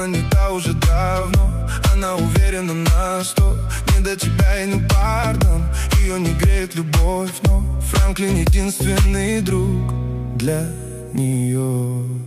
она не та уже давно. Она уверена на 100, не до тебя и не пардон. Ее не греет любовь, но Франклин единственный друг для нее.